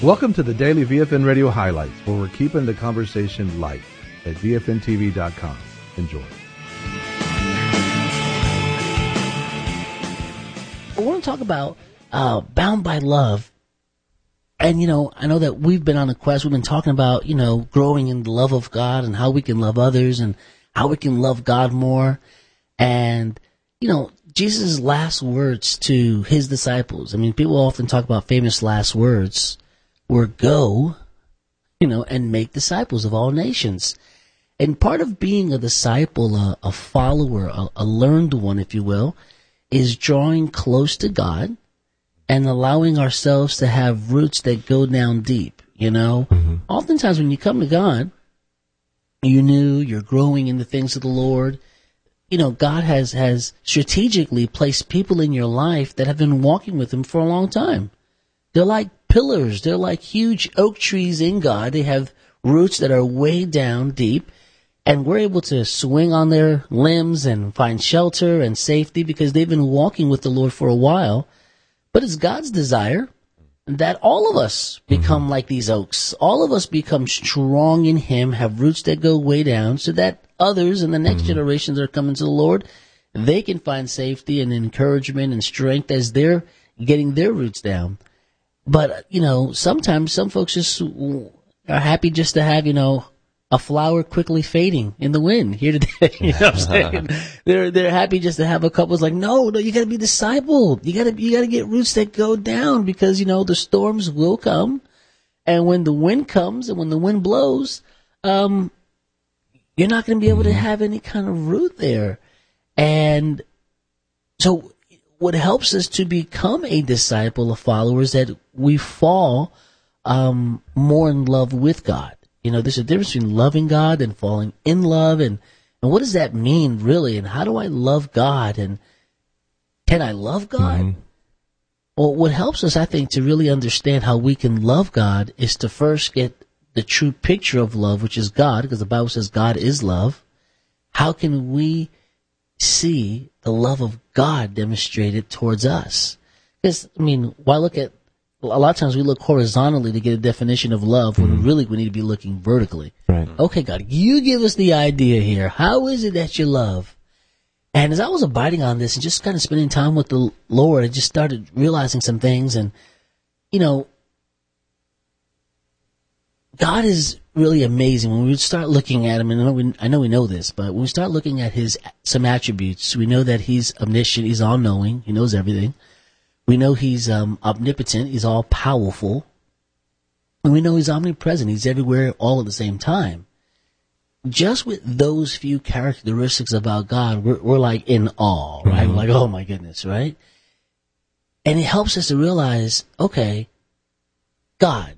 Welcome to the Daily VFN Radio Highlights, where we're keeping the conversation light at VFNTV.com. Enjoy. I want to talk about Bound by Love. And, I know that we've been on a quest. We've been talking about, growing in the love of God and how we can love others and how we can love God more. And, Jesus' last words to his disciples. I mean, people often talk about famous last words were go, and make disciples of all nations. And part of being a disciple, a follower, a learned one, if you will, is drawing close to God and allowing ourselves to have roots that go down deep, Mm-hmm. Oftentimes when you come to God, you're growing in the things of the Lord. God has strategically placed people in your life that have been walking with him for a long time. They're like pillars. They're like huge oak trees in God. They have roots that are way down deep, and we're able to swing on their limbs and find shelter and safety because they've been walking with the Lord for a while. But it's God's desire that all of us become like these oaks. All of us become strong in him, have roots that go way down, so that others in the next generations that are coming to the Lord, they can find safety and encouragement and strength as they're getting their roots down. But, sometimes some folks just are happy just to have, a flower quickly fading in the wind here today. You know what I'm saying? They're happy just to have a couple. It's like, no, you gotta be discipled. You gotta get roots that go down because, the storms will come. And when the wind comes and when the wind blows, you're not going to be able to have any kind of root there. And so what helps us to become a disciple, a follower, is that we fall more in love with God. There's a difference between loving God and falling in love. And what does that mean, really? And how do I love God? And can I love God? Mm-hmm. Well, what helps us, I think, to really understand how we can love God is to first get the true picture of love, which is God, because the Bible says God is love. How can we see the love of God demonstrated towards us? Because, why look at, a lot of times we look horizontally to get a definition of love when really we need to be looking vertically. Right. Okay, God, you give us the idea here. How is it that you love? And as I was abiding on this and just kind of spending time with the Lord, I just started realizing some things. And, God is really amazing. When we start looking at him, and I know we know this, but when we start looking at some attributes, we know that he's omniscient, he's all-knowing, he knows everything. We know he's omnipotent, he's all-powerful. And we know he's omnipresent, he's everywhere all at the same time. Just with those few characteristics about God, we're like in awe, right? Mm-hmm. We're like, oh my goodness, right? And it helps us to realize, okay, God,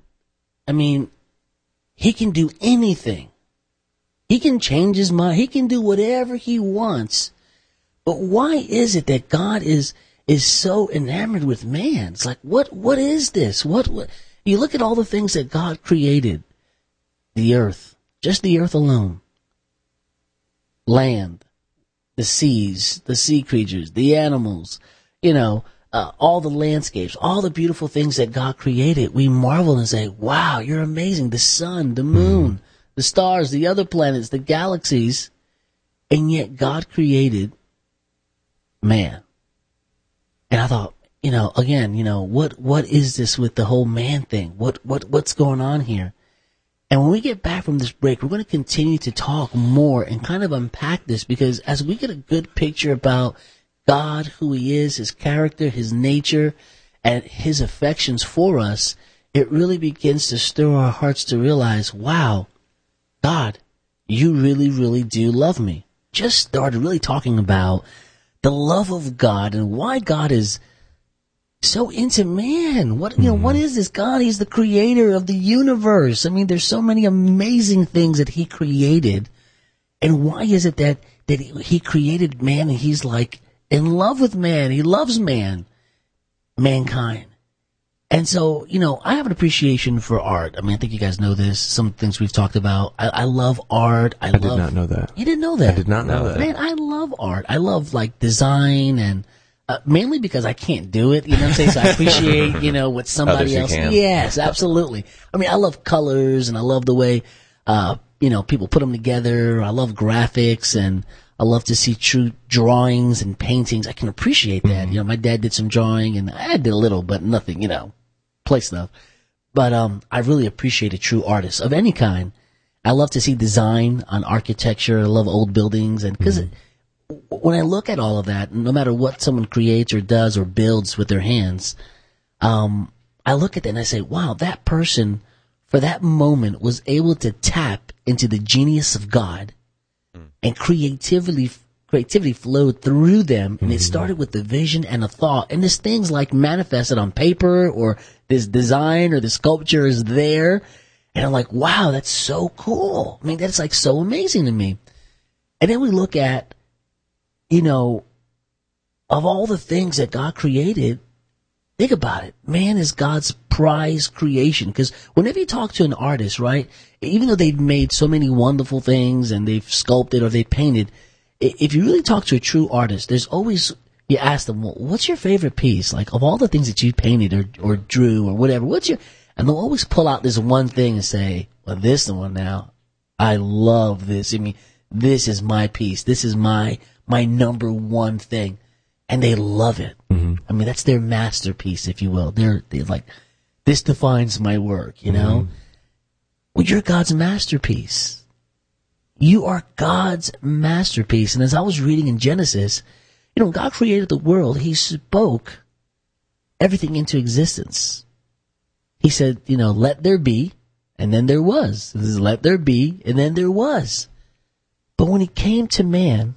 he can do anything. He can change his mind. He can do whatever he wants. But why is it that God is so enamored with man? It's like, what is this? What you look at all the things that God created. The earth, just the earth alone. Land, the seas, the sea creatures, the animals, all the landscapes, all the beautiful things that God created. We marvel and say, wow, you're amazing. The sun, the moon, the stars, the other planets, the galaxies. And yet God created man. And I thought, what is this with the whole man thing? What's going on here? And when we get back from this break, we're going to continue to talk more and kind of unpack this, because as we get a good picture about God, who he is, his character, his nature, and his affections for us, it really begins to stir our hearts to realize, wow, God, you really, really do love me. Just started really talking about the love of God and why God is so into man. What is this God? He's the creator of the universe. There's so many amazing things that he created. And why is it that he created man and he's like in love with man? He loves mankind. And so, I have an appreciation for art. I think you guys know this. Some things we've talked about. I love art. I did not know that. You didn't know that? I did not know that. Man, I love art. I love design and Mainly because I can't do it, you know what I'm saying? So I appreciate, what somebody else. Can. Yes, absolutely. I mean, I love colors and I love the way, people put them together. I love graphics and I love to see true drawings and paintings. I can appreciate that. Mm-hmm. My dad did some drawing and I did a little, but nothing, play stuff. But, I really appreciate a true artist of any kind. I love to see design on architecture. I love old buildings and because when I look at all of that, no matter what someone creates or does or builds with their hands, I look at that and I say, wow, that person for that moment was able to tap into the genius of God and creativity flowed through them. And it started with the vision and a thought. And this thing's like manifested on paper or this design or the sculpture is there. And I'm like, wow, that's so cool. I mean, that's like so amazing to me. And then we look at, of all the things that God created, think about it. Man is God's prize creation. Because whenever you talk to an artist, right, even though they've made so many wonderful things and they've sculpted or they've painted, if you really talk to a true artist, there's always, you ask them, well, what's your favorite piece? Like, of all the things that you painted or drew or whatever, and they'll always pull out this one thing and say, well, this one now, I love this. I mean, this is my piece. This is my number one thing. And they love it. Mm-hmm. I mean, that's their masterpiece, if you will. They're like, this defines my work, Well, you're God's masterpiece. You are God's masterpiece. And as I was reading in Genesis, God created the world. He spoke everything into existence. He said, let there be, and then there was. Let there be, and then there was. But when it came to man,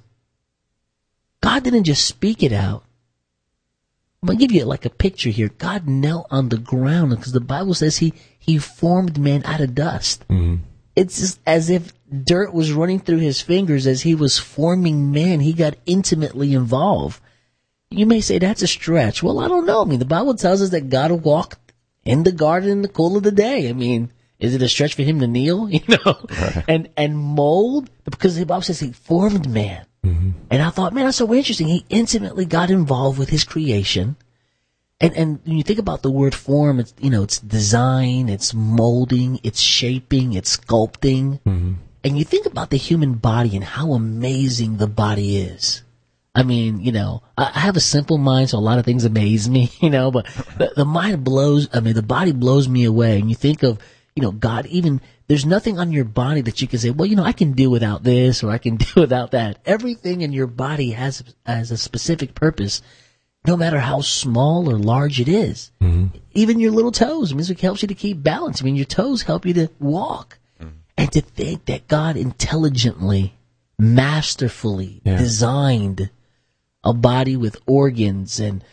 God didn't just speak it out. I'm going to give you like a picture here. God knelt on the ground because the Bible says he formed man out of dust. Mm-hmm. It's just as if dirt was running through his fingers as he was forming man. He got intimately involved. You may say that's a stretch. Well, I don't know. I mean, the Bible tells us that God walked in the garden in the cool of the day. I mean, is it a stretch for him to kneel, right. and mold? Because the Bible says he formed man. Mm-hmm. And I thought, man, that's so interesting. He intimately got involved with his creation. And when you think about the word form, it's, it's design, it's molding, it's shaping, it's sculpting. Mm-hmm. And you think about the human body and how amazing the body is. I mean, I have a simple mind, so a lot of things amaze me, but the mind blows, the body blows me away. And you think of, God, even, there's nothing on your body that you can say, well, I can do without this or I can do without that. Everything in your body has a specific purpose, no matter how small or large it is. Mm-hmm. Even your little toes, music helps you to keep balance. I mean, your toes help you to walk. Mm-hmm. And to think that God intelligently, masterfully designed a body with organs and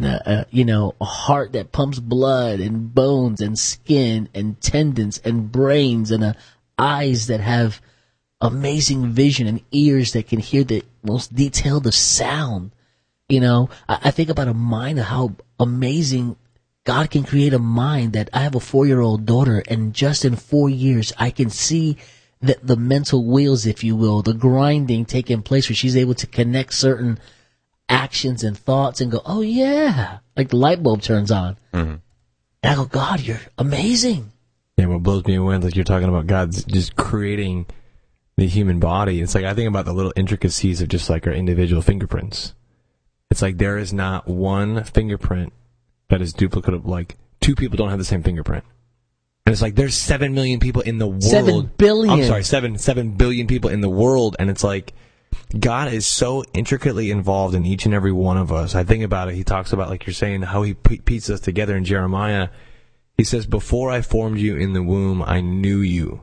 a heart that pumps blood and bones and skin and tendons and brains and eyes that have amazing vision and ears that can hear the most detailed of sound. I think about a mind of how amazing God can create a mind that I have a 4-year-old daughter and just in 4 years I can see that the mental wheels, if you will, the grinding taking place where she's able to connect certain actions and thoughts and go, oh yeah, like the light bulb turns on. Mm-hmm. And I go, God, you're amazing. Yeah, what blows me away is like you're talking about God's just creating the human body. It's like I think about the little intricacies of just like our individual fingerprints. It's like there is not one fingerprint that is duplicate. Like 2 people don't have the same fingerprint. And it's like there's 7 million people in the world. 7 billion. I'm sorry, 7 billion people in the world. And it's like God is so intricately involved in each and every one of us. I think about it. He talks about, like you're saying, how he pieced us together in Jeremiah. He says, before I formed you in the womb, I knew you.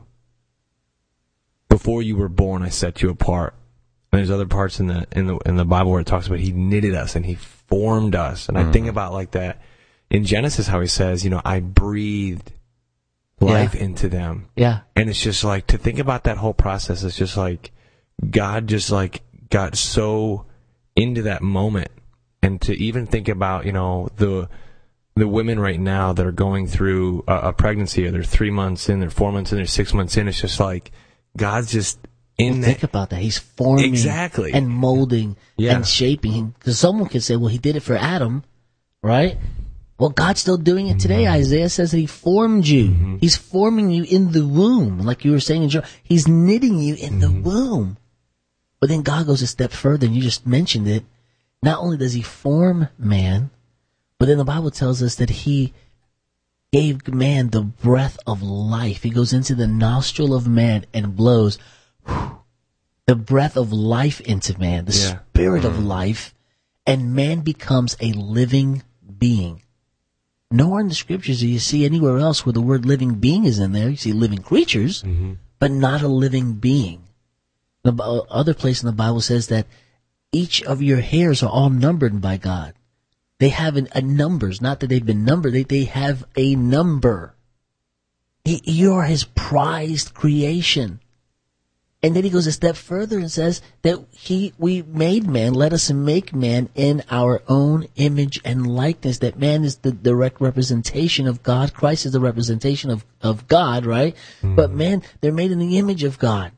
Before you were born, I set you apart. And there's other parts in the Bible where it talks about he knitted us and he formed us. And I think about like that in Genesis, how he says, I breathed life into them. Yeah. And it's just like, to think about that whole process, it's just like, God just like got so into that moment. And to even think about, the women right now that are going through a pregnancy, or they're 3 months in, they're 4 months in, they're 6 months in, it's just like, God's just Think about that. He's forming Exactly. and molding and shaping. Because someone could say, well, he did it for Adam, right? Well, God's still doing it today. Isaiah says that he formed you. He's forming you in the womb. Like you were saying in Job, he's knitting you in the womb. But then God goes a step further, and you just mentioned it. Not only does he form man, but then the Bible tells us that he gave man the breath of life. He goes into the nostril of man and blows the breath of life into man, the spirit of life, and man becomes a living being. Nowhere in the scriptures do you see anywhere else where the word living being is in there. You see living creatures, but not a living being. The other place in the Bible says that each of your hairs are all numbered by God. They have a numbers, not that they've been numbered. They have a number. You are his prized creation. And then he goes a step further and says that we made man, let us make man in our own image and likeness, that man is the direct representation of God. Christ is the representation of God, right? But man, they're made in the image of God.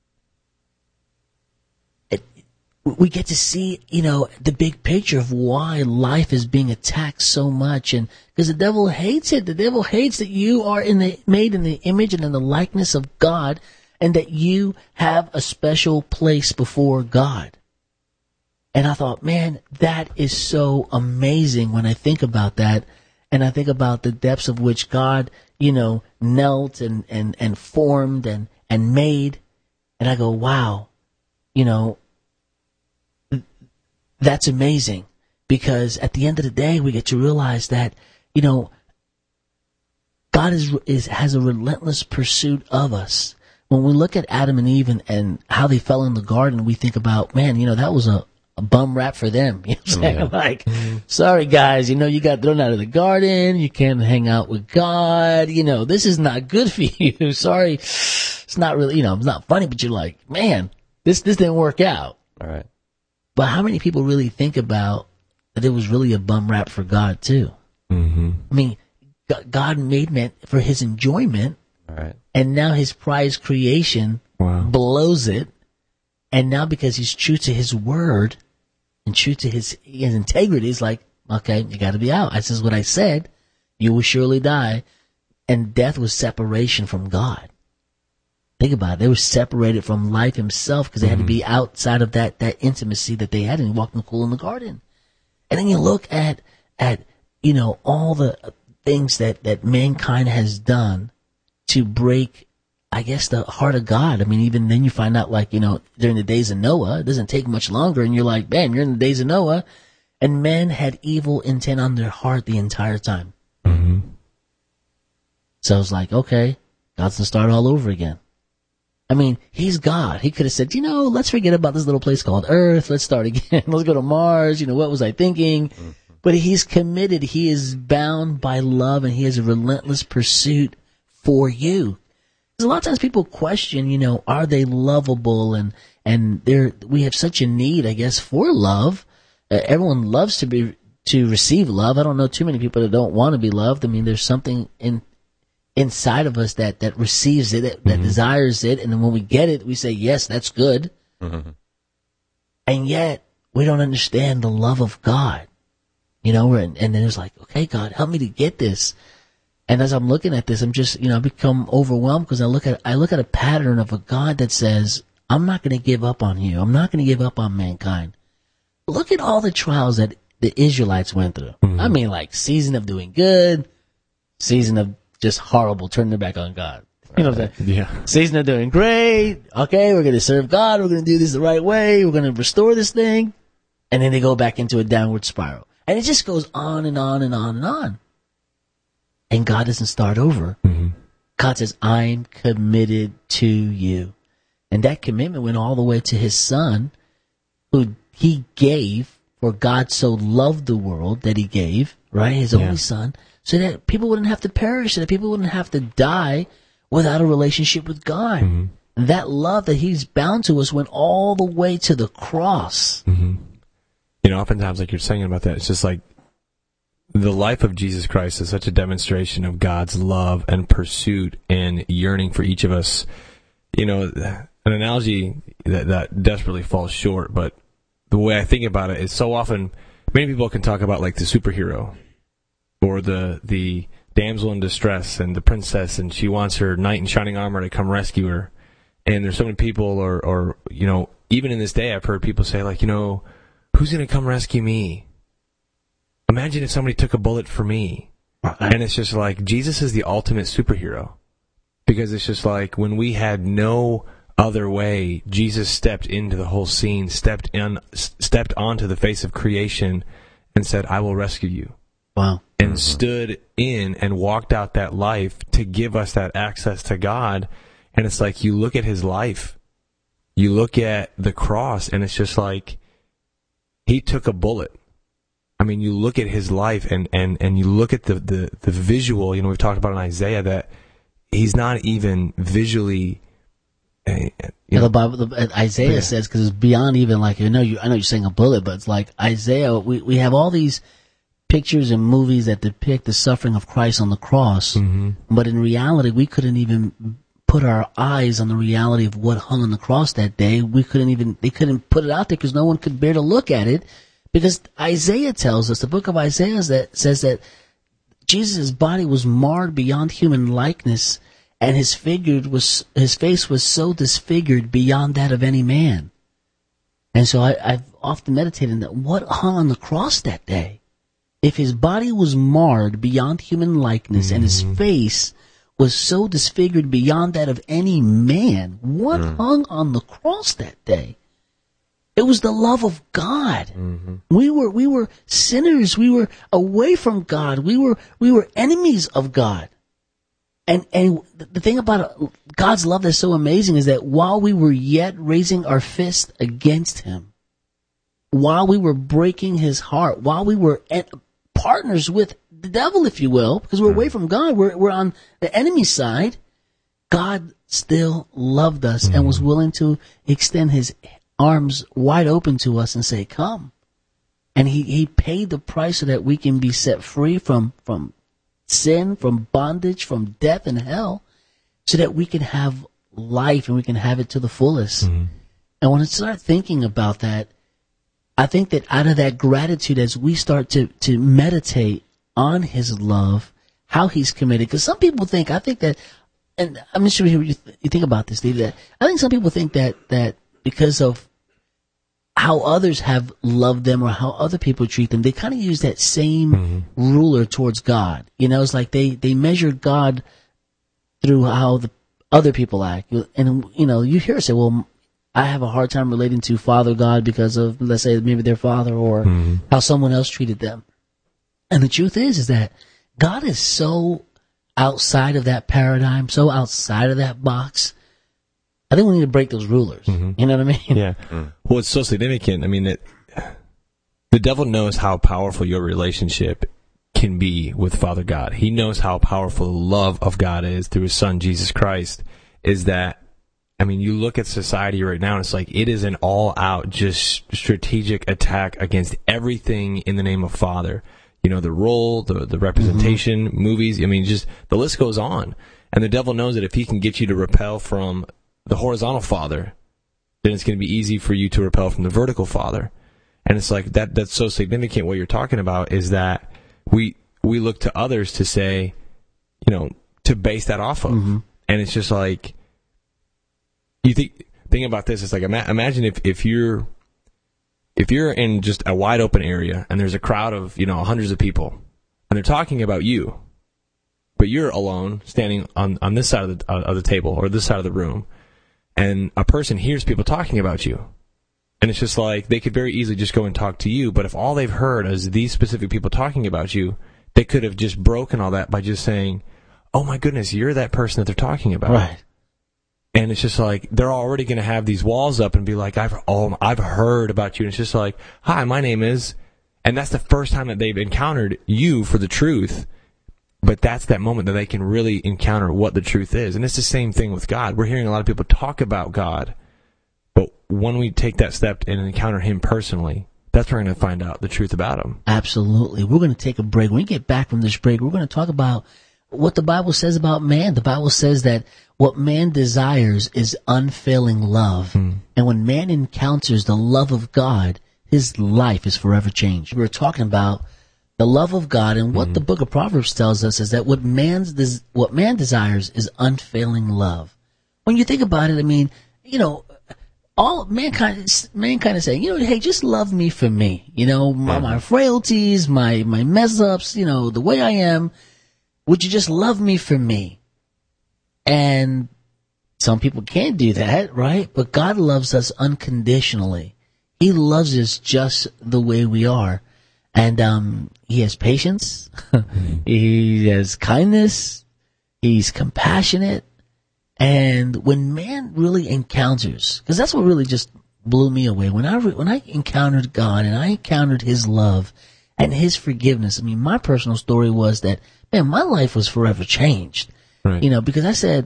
We get to see, the big picture of why life is being attacked so much. And because the devil hates it. The devil hates that you are made in the image and in the likeness of God, and that you have a special place before God. And I thought, man, that is so amazing when I think about that. And I think about the depths of which God, knelt and formed and made. And I go, wow, that's amazing, because at the end of the day, we get to realize that, God has a relentless pursuit of us. When we look at Adam and Eve and how they fell in the garden, we think about, man, that was a bum rap for them. You know what I'm saying? Yeah. Like, sorry guys, you got thrown out of the garden. You can't hang out with God. This is not good for you. Sorry. It's not really, it's not funny, but you're like, man, this didn't work out. All right. But how many people really think about that it was really a bum rap for God too? Mm-hmm. I mean, God made man for his enjoyment, All right. and now his prized creation blows it. And now because he's true to his word and true to his integrity, he's like, okay, you got to be out. This is what I said. You will surely die. And death was separation from God. Think about it. They were separated from life himself because they had to be outside of that intimacy that they had, and he walked in the cool in the garden. And then you look at all the things that mankind has done to break, I guess, the heart of God. I mean, even then you find out, like, during the days of Noah, it doesn't take much longer, and you're like, bam, you're in the days of Noah, and men had evil intent on their heart the entire time. Mm-hmm. So it's like, okay, God's gonna start all over again. I mean, he's God. He could have said, let's forget about this little place called Earth. Let's start again. Let's go to Mars. What was I thinking? Mm-hmm. But he's committed. He is bound by love, and he has a relentless pursuit for you. Because a lot of times people question, are they lovable? And we have such a need, I guess, for love. Everyone loves to receive love. I don't know too many people that don't want to be loved. I mean, there's something inside of us that receives it, that desires it, and then when we get it, we say, yes, that's good. Mm-hmm. And yet, we don't understand the love of God. And then it's like, okay, God, help me to get this. And as I'm looking at this, I'm just, I become overwhelmed because I look at a pattern of a God that says, I'm not going to give up on you. I'm not going to give up on mankind. Look at all the trials that the Israelites went through. Mm-hmm. I mean, like, season of doing good, season of just horrible, turning their back on God. You know what I'm saying? Yeah. Season of doing great. Okay, we're going to serve God. We're going to do this the right way. We're going to restore this thing. And then they go back into a downward spiral. And it just goes on and on and on and on. And God doesn't start over. Mm-hmm. God says, I'm committed to you. And that commitment went all the way to his son, who he gave, for God so loved the world that he gave, right? His only son, so that people wouldn't have to perish, so that people wouldn't have to die without a relationship with God. Mm-hmm. And that love that he's bound to us went all the way to the cross. Mm-hmm. Oftentimes, like you're saying about that, it's just like the life of Jesus Christ is such a demonstration of God's love and pursuit and yearning for each of us. an analogy that desperately falls short, but the way I think about it is so often, many people can talk about like the superhero or the damsel in distress and the princess, and she wants her knight in shining armor to come rescue her. And there's so many people, or even in this day, I've heard people say like, who's going to come rescue me? Imagine if somebody took a bullet for me. And it's just like, Jesus is the ultimate superhero. Because it's just like, when we had no other way, Jesus stepped into the whole scene, stepped onto the face of creation and said, I will rescue you. Wow. And stood in and walked out that life to give us that access to God. And it's like, you look at his life, you look at the cross, and it's just like, he took a bullet. I mean, you look at his life and you look at the visual, we've talked about in Isaiah that he's not even visually, the Bible, Isaiah says, because it's beyond even like, I know you're saying a bullet, but it's like Isaiah, we have all these pictures and movies that depict the suffering of Christ on the cross, but in reality, we couldn't even put our eyes on the reality of what hung on the cross that day. They couldn't put it out there because no one could bear to look at it, because Isaiah tells us, the book of Isaiah says that Jesus' body was marred beyond human likeness, and his face was so disfigured beyond that of any man. And so I've often meditated on that. What hung on the cross that day? If his body was marred beyond human likeness and his face was so disfigured beyond that of any man, what hung on the cross that day? It was the love of God. We were sinners. We were away from God. We were enemies of God. And the thing about God's love that's so amazing is that while we were yet raising our fist against him, while we were breaking his heart, while we were partners with the devil, if you will, because we're away from God, we're on the enemy side, God still loved us and was willing to extend his arms wide open to us and say, come. And he paid the price so that we can be set free from sin, from bondage, from death and hell, so that we can have life and we can have it to the fullest. And when I start thinking about that, I think that out of that gratitude, as we start to meditate on his love, how he's committed, because some people think, and I'm not sure you think about this, Steve, that I think some people think that because of how others have loved them or how other people treat them, they kind of use that same ruler towards God. It's like they measure God through how the other people act. And, you hear it say, well, I have a hard time relating to Father God because of, let's say, maybe their father or how someone else treated them. And the truth is that God is so outside of that paradigm, so outside of that box. I think we need to break those rulers. You know what I mean? Yeah. Well, it's so significant. I mean, that the devil knows how powerful your relationship can be with Father God. He knows how powerful the love of God is through his son, Jesus Christ, is that, I mean, you look at society right now, and it's like it is an all-out, just strategic attack against everything in the name of Father. The role, the representation, movies, I mean, just the list goes on. And the devil knows that if he can get you to repel from the horizontal Father, then it's going to be easy for you to repel from the vertical Father. And it's like that's so significant. What you're talking about is that we look to others to say, to base that off of. And it's just like, you think about this, it's like, imagine if you're in just a wide open area and there's a crowd of, hundreds of people and they're talking about you, but you're alone standing on this side of the table or this side of the room, and a person hears people talking about you. And it's just like, they could very easily just go and talk to you, but if all they've heard is these specific people talking about you, they could have just broken all that by just saying, oh my goodness, you're that person that they're talking about. Right. And it's just like, they're already going to have these walls up and be like, I've heard about you. And it's just like, hi, my name is, and that's the first time that they've encountered you for the truth. But that's that moment that they can really encounter what the truth is. And it's the same thing with God. We're hearing a lot of people talk about God, but when we take that step and encounter him personally, that's where we're going to find out the truth about him. Absolutely. We're going to take a break. When we get back from this break, we're going to talk about what the Bible says about man. The Bible says that what man desires is unfailing love. And when man encounters the love of God, his life is forever changed. We were talking about the love of God, and what the book of Proverbs tells us is that what man desires is unfailing love. When you think about it, I mean, you know, all mankind is saying, you know, hey, just love me for me. You know, my frailties, my mess ups, you know, the way I am. Would you just love me for me? And some people can't do that, right? But God loves us unconditionally. He loves us just the way we are. And he has patience. He has kindness. He's compassionate. And when man really encounters, because that's what really just blew me away. When I encountered God and I encountered his love and his forgiveness, I mean, my personal story was that, man, my life was forever changed. Right. You know, because I said,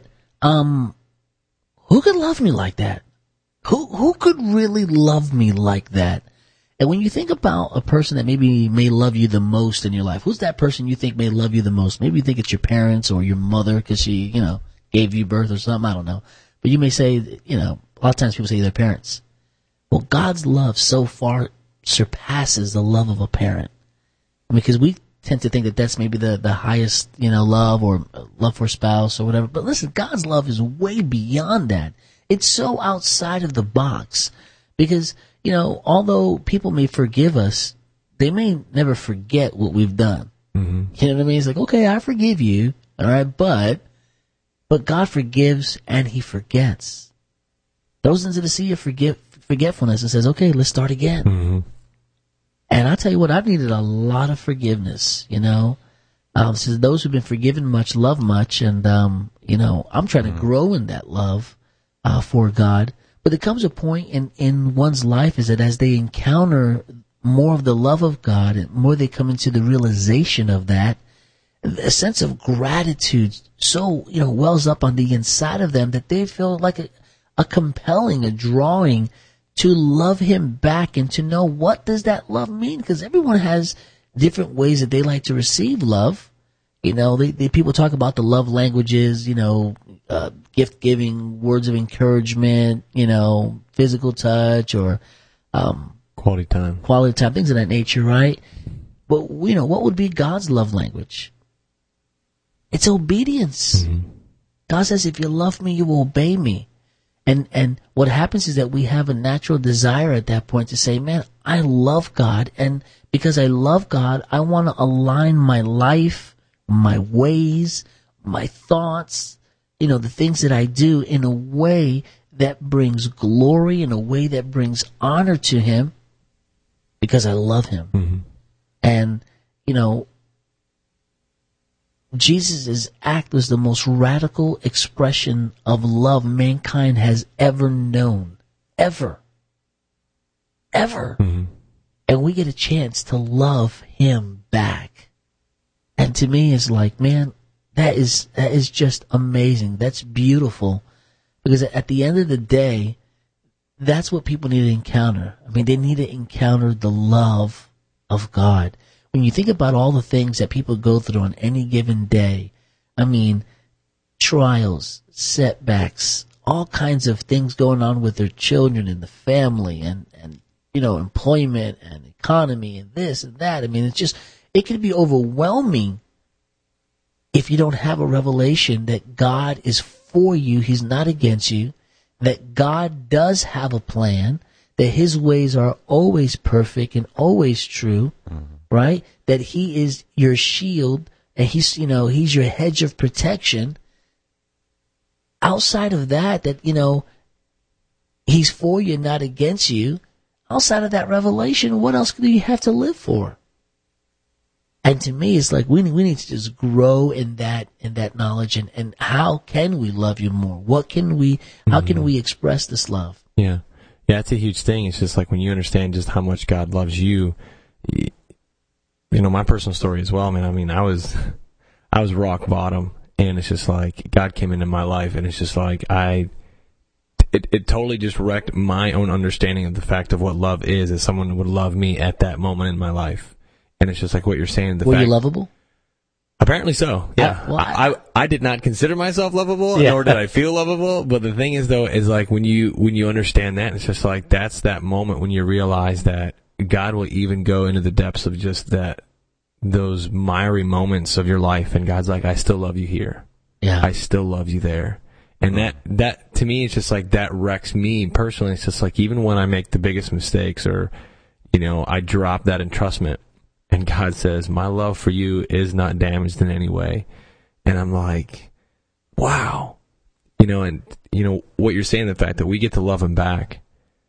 who could love me like that? Who could really love me like that? And when you think about a person that maybe may love you the most in your life, who's that person you think may love you the most? Maybe you think it's your parents or your mother because she, you know, gave you birth or something. I don't know. But you may say, you know, a lot of times people say their parents. Well, God's love so far surpasses the love of a parent. Because we tend to think that that's maybe the highest, you know, love or love for a spouse or whatever. But listen, God's love is way beyond that. It's so outside of the box. Because, you know, although people may forgive us, they may never forget what we've done. Mm-hmm. You know what I mean? It's like, okay, I forgive you. All right. But God forgives and he forgets. Throws into the sea of forgetfulness and says, okay, let's start again. Mm-hmm. And I tell you what, I've needed a lot of forgiveness, you know. Says those who've been forgiven much love much, and you know, I'm trying to grow in that love for God. But there comes a point in one's life is that as they encounter more of the love of God, and more they come into the realization of that, a sense of gratitude so, you know, wells up on the inside of them that they feel like a compelling, a drawing to love him back and to know what does that love mean? Because everyone has different ways that they like to receive love. You know, people talk about the love languages, you know, gift giving, words of encouragement, you know, physical touch or quality time, things of that nature, right? But, you know, what would be God's love language? It's obedience. Mm-hmm. God says, if you love me, you will obey me. And what happens is that we have a natural desire at that point to say, man, I love God. And because I love God, I want to align my life, my ways, my thoughts, you know, the things that I do in a way that brings glory, in a way that brings honor to him because I love him. Mm-hmm. And, you know, Jesus' act was the most radical expression of love mankind has ever known. Ever. Mm-hmm. And we get a chance to love him back. And to me, it's like, man, that is just amazing. That's beautiful. Because at the end of the day, that's what people need to encounter. I mean, they need to encounter the love of God. When you think about all the things that people go through on any given day, I mean, trials, setbacks, all kinds of things going on with their children and the family and you know, employment and economy and this and that. I mean, it can be overwhelming if you don't have a revelation that God is for you, he's not against you, that God does have a plan, that his ways are always perfect and always true. Mm-hmm. Right? That he is your shield and he's your hedge of protection. Outside of that, you know, he's for you, not against you. Outside of that revelation, what else do you have to live for? And to me, it's like we need to just grow in that knowledge and how can we love you more? How can we express this love? Yeah. Yeah, it's a huge thing. It's just like when you understand just how much God loves you, you know, my personal story as well, man. I mean, I was rock bottom, and it's just like God came into my life, and it's just like it totally just wrecked my own understanding of the fact of what love is, that someone would love me at that moment in my life. And it's just like what you're saying. Were you lovable? Apparently so. Yeah. I did not consider myself lovable, nor did I feel lovable. But the thing is, though, is like when you understand that, it's just like that's that moment when you realize that God will even go into the depths of just those miry moments of your life, and God's like, I still love you here. Yeah. I still love you there. And that to me, it's just like that wrecks me personally. It's just like even when I make the biggest mistakes, or I drop that entrustment, and God says, my love for you is not damaged in any way. And I'm like, wow. And what you're saying, the fact that we get to love him back,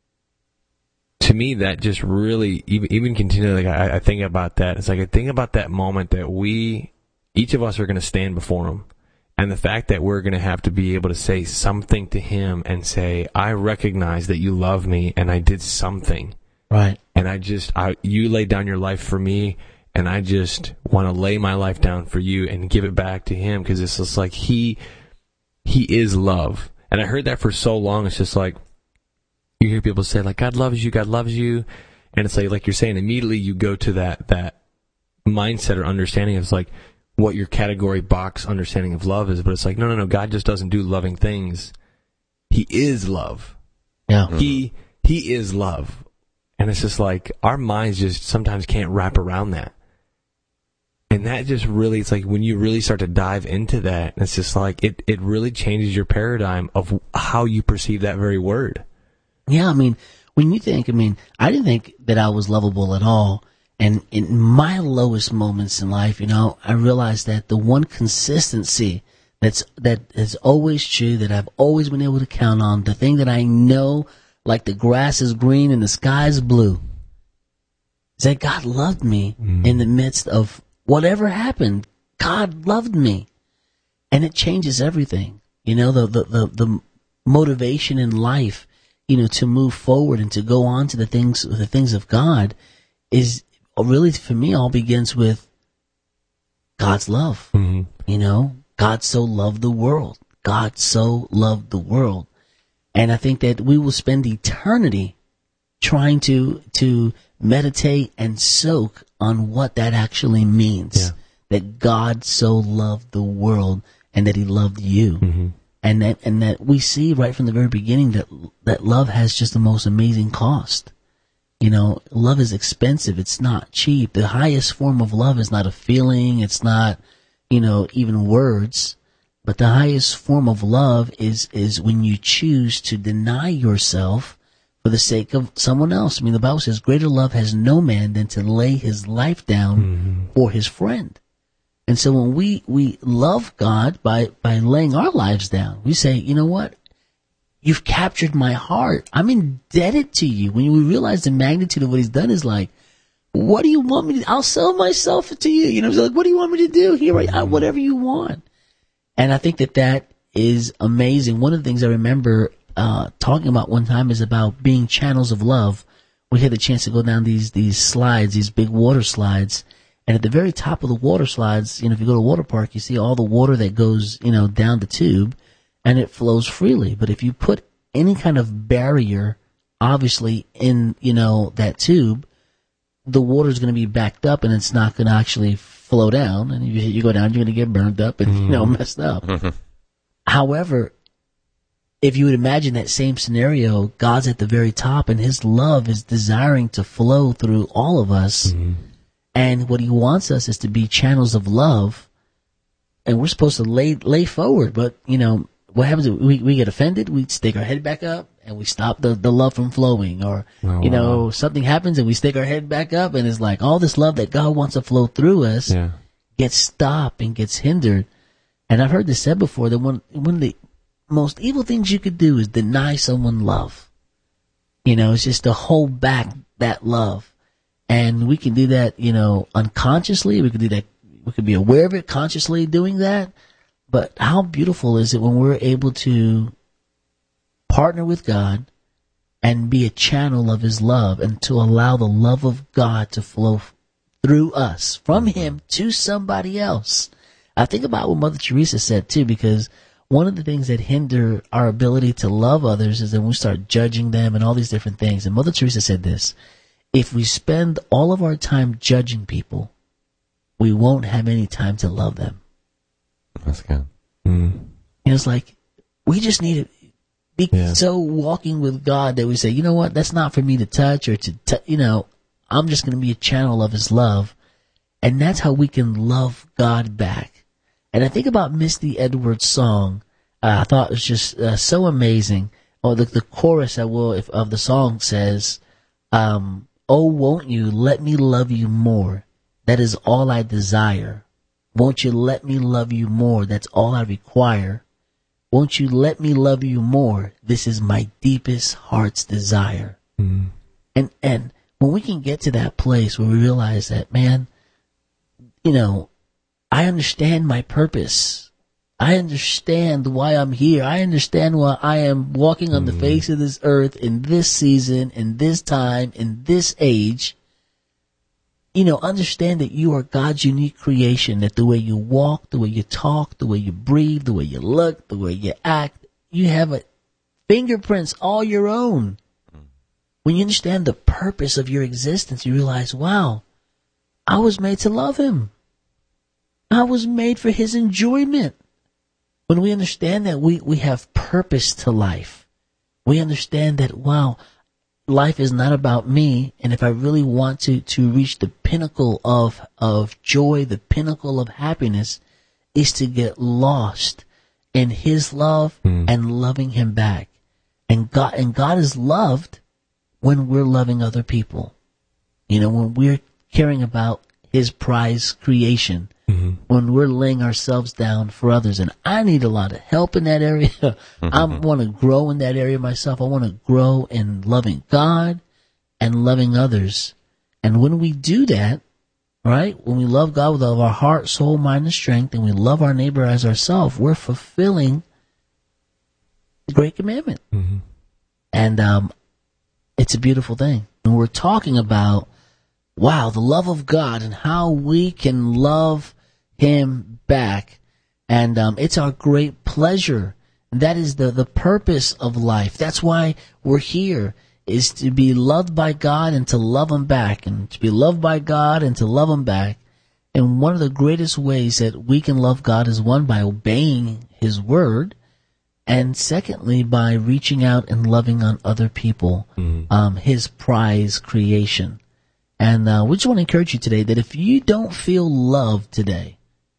to me, that just really, even continually, like I think about that. It's like I think about that moment that each of us are going to stand before him. And the fact that we're going to have to be able to say something to him and say, I recognize that you love me and I did something. Right. And you laid down your life for me, and I just want to lay my life down for you and give it back to him, because it's just like he is love. And I heard that for so long. It's just like you hear people say, like, God loves you, and it's like you're saying, immediately you go to that mindset or understanding of like what your category box understanding of love is. But it's like, no, God just doesn't do loving things. He is love. Yeah. He is love. And it's just like our minds just sometimes can't wrap around that. And that just really, it's like when you really start to dive into that, it's just like it really changes your paradigm of how you perceive that very word. Yeah, when you think, I didn't think that I was lovable at all. And in my lowest moments in life, I realized that the one consistency that is always true, that I've always been able to count on, the thing that I know, like the grass is green and the sky is blue, is that God loved me in the midst of whatever happened. God loved me. And it changes everything. The motivation in life, to move forward and to go on to the things of God is really, for me, all begins with God's love. Mm-hmm. God so loved the world. God so loved the world. And I think that we will spend eternity trying to meditate and soak on what that actually means. Yeah. That God so loved the world and that he loved you. Mm-hmm. And that we see right from the very beginning that love has just the most amazing cost. Love is expensive. It's not cheap. The highest form of love is not a feeling. It's not, even words. But the highest form of love is when you choose to deny yourself for the sake of someone else. The Bible says, greater love has no man than to lay his life down for his friend. And so when we love God by laying our lives down, we say, you know what? You've captured my heart. I'm indebted to you. When we realize the magnitude of what he's done, is like, what do you want me to? I'll sell myself to you. It's like, what do you want me to do? Here, whatever you want. And I think that is amazing. One of the things I remember talking about one time is about being channels of love. We had the chance to go down these slides, these big water slides. And at the very top of the water slides, if you go to a water park, you see all the water that goes, down the tube, and it flows freely. But if you put any kind of barrier, obviously, in, that tube, the water is going to be backed up and it's not going to actually flow down. And you go down, you're going to get burned up and, messed up. Mm-hmm. However, if you would imagine that same scenario, God's at the very top and his love is desiring to flow through all of us. Mm-hmm. And what he wants us is to be channels of love, and we're supposed to lay forward. But, what happens? We get offended, we stick our head back up, and we stop the love from flowing. Or, something happens and we stick our head back up, and it's like all this love that God wants to flow through us gets stopped and gets hindered. And I've heard this said before, that one of the most evil things you could do is deny someone love. It's just to hold back that love. And we can do that, unconsciously. We can do that. We can be aware of it, consciously doing that. But how beautiful is it when we're able to partner with God and be a channel of his love, and to allow the love of God to flow through us, from him to somebody else. I think about what Mother Teresa said too, because one of the things that hinder our ability to love others is that we start judging them and all these different things. And Mother Teresa said this: if we spend all of our time judging people, we won't have any time to love them. That's good. And it's like, we just need to be so walking with God that we say, you know what, that's not for me to touch or I'm just going to be a channel of his love. And that's how we can love God back. And I think about Misty Edwards' song. I thought it was just so amazing. Oh, the chorus of the song says, oh, won't you let me love you more? That is all I desire. Won't you let me love you more? That's all I require. Won't you let me love you more? This is my deepest heart's desire. And when we can get to that place where we realize that, man, I understand my purpose. I understand why I'm here. I understand why I am walking on the face of this earth in this season, in this time, in this age. Understand that you are God's unique creation, that the way you walk, the way you talk, the way you breathe, the way you look, the way you act, you have fingerprints all your own. When you understand the purpose of your existence, you realize, wow, I was made to love him. I was made for his enjoyment. When we understand that we have purpose to life, we understand that, wow, life is not about me, and if I really want to reach the pinnacle of joy, the pinnacle of happiness, is to get lost in his love and loving him back. And God is loved when we're loving other people. When we're caring about his prized creation, when we're laying ourselves down for others. And I need a lot of help in that area. I want to grow in that area myself. I want to grow in loving God and loving others. And when we do that, right, when we love God with all of our heart, soul, mind, and strength, and we love our neighbor as ourselves, we're fulfilling the great commandment. And it's a beautiful thing. And we're talking about, wow, the love of God and how we can love him back. And it's our great pleasure. That is the purpose of life. That's why we're here, is to be loved by God and to love him back, and to be loved by God and to love him back. And one of the greatest ways that we can love God is, one, by obeying his word, and secondly, by reaching out and loving on other people, his prize creation. And we just want to encourage you today that if you don't feel loved today,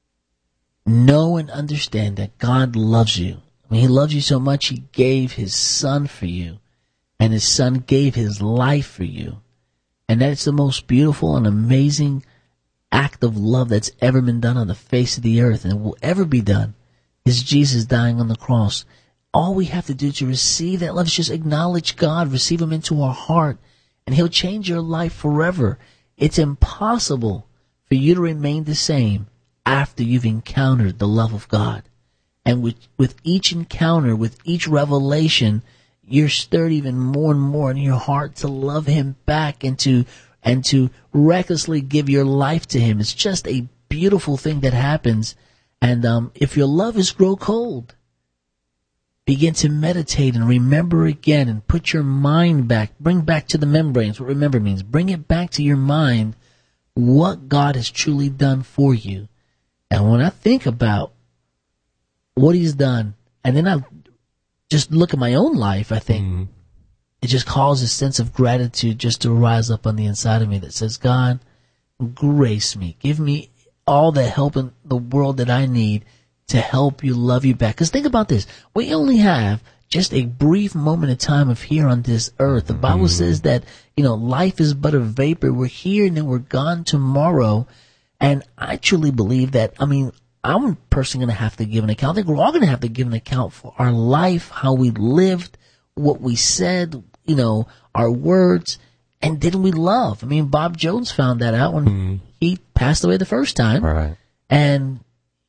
know and understand that God loves you. I mean, he loves you so much, he gave his son for you, and his son gave his life for you. And that's the most beautiful and amazing act of love that's ever been done on the face of the earth, and will ever be done, is Jesus dying on the cross. All we have to do to receive that love is just acknowledge God, receive him into our heart, and he'll change your life forever. It's impossible for you to remain the same after you've encountered the love of God. And with each encounter, with each revelation, you're stirred even more and more in your heart to love him back and to recklessly give your life to him. It's just a beautiful thing that happens. And if your love is grow cold, begin to meditate and remember again, and put your mind back, bring back to the membranes what remember means. Bring it back to your mind what God has truly done for you. And when I think about what he's done, and then I just look at my own life, I think it just causes a sense of gratitude just to rise up on the inside of me that says, God, grace me. Give me all the help in the world that I need to help you love you back. Because think about this. We only have just a brief moment of time of here on this earth. The Bible says that, life is but a vapor. We're here and then we're gone tomorrow. And I truly believe that, I'm personally going to have to give an account. I think we're all going to have to give an account for our life, how we lived, what we said, our words, and didn't we love? Bob Jones found that out when he passed away the first time. Right. And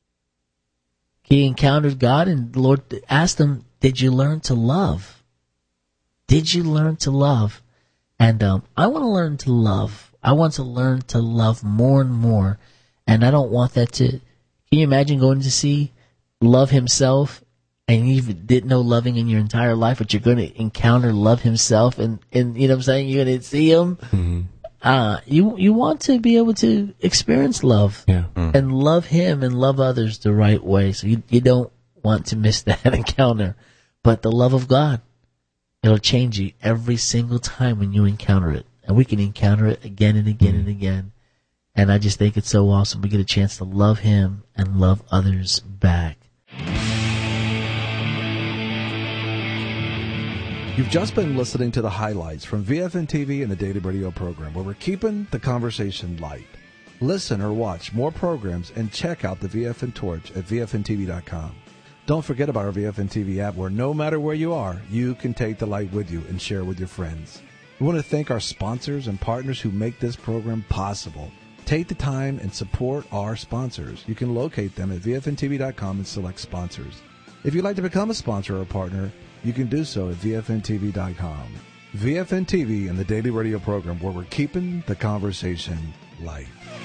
he encountered God, and the Lord asked him, did you learn to love? Did you learn to love? And I want to learn to love. I want to learn to love more and more. And I don't want that to... Can you imagine going to see Love himself, and you didn't know loving in your entire life, but you're going to encounter Love himself, and you know what I'm saying? You're going to see him. you want to be able to experience love Yeah. and love him and love others the right way. So you don't want to miss that encounter. But the love of God, it'll change you every single time when you encounter it. And we can encounter it again and again and again. And I just think it's so awesome. We get a chance to love him and love others back. You've just been listening to the highlights from VFN TV and the Daily Radio program, where we're keeping the conversation light. Listen or watch more programs and check out the VFN Torch at VFNTV.com. Don't forget about our VFN TV app, where no matter where you are, you can take the light with you and share with your friends. We want to thank our sponsors and partners who make this program possible. Take the time and support our sponsors. You can locate them at VFNTV.com and select sponsors. If you'd like to become a sponsor or a partner, you can do so at VFNTV.com. VFN TV and the Daily Radio program, where we're keeping the conversation light.